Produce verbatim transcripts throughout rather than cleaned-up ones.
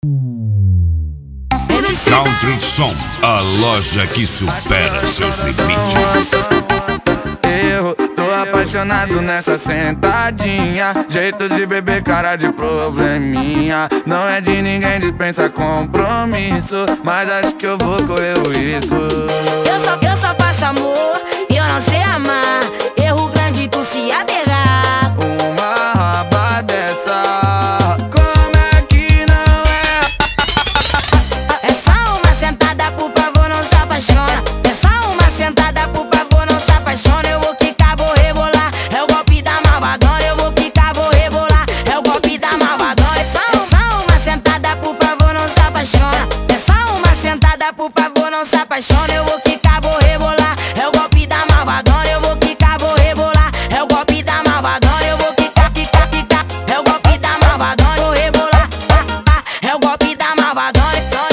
Country Som, a loja que supera seus limites. Eu tô apaixonado nessa sentadinha, jeito de beber, cara de probleminha. Não é de ninguém, dispensa compromisso, mas acho que eu vou correr o risco. Eu só, eu só passo amor e eu não sei amar. Erro grande tu se aterrar. Uma raba dessa, como é que não é? É só uma sentada, por favor, não se apaixona. É só uma sentada, por favor, não se apaixona. Eu vou quicar, vou rebolar. É o golpe da malvadona. Eu vou quicar, vou rebolar. É o golpe da malvadona. É só, é só uma sentada, por favor, não se apaixona. É só uma sentada, por favor, não se apaixona. Eu vou quicar, vou rebolar. É o golpe da malvadona. Eu vou quicar, vou rebolar. É o golpe da malvadona. Eu vou quicar, quicar, quicar. É o golpe da malvadona. Vou rebolar. Ah, ah, é o golpe da malvadona.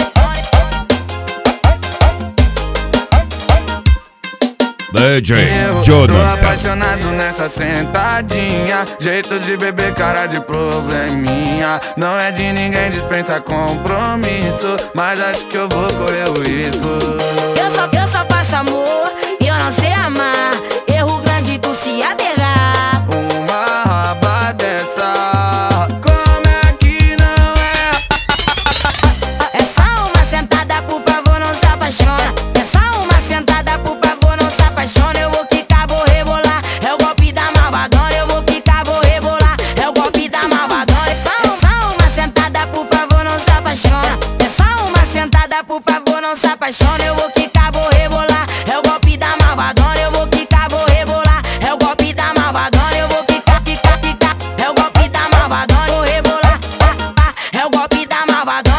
D J Eu tô Jonathan. apaixonado nessa sentadinha, jeito de beber, cara de probleminha. Não é de ninguém, dispensa compromisso, mas acho que eu vou correr o risco. Eu só, eu só passo amor e eu não sei amar. Erro grande tu se aterrar. Uma raba dessa, como é que não é? É só uma sentada, por favor, não se apaixona. É só uma sentada, por favor, não se apaixona. Eu vou quicar, vou rebolar. É o golpe da malvadona. Eu vou quicar, vou rebolar. É o golpe da malvadona. É só, é só uma sentada, por favor, não se apaixona. É só uma sentada, por favor, não se apaixona. Eu vou quicar, vou rebolar. É o golpe da malvadona. Eu vou quicar, vou rebolar. É o golpe da malvadona. Eu vou quicar, quicar, quicar. É o golpe da malvadona. Vou rebolar. Ah, ah, é o golpe da malvadona.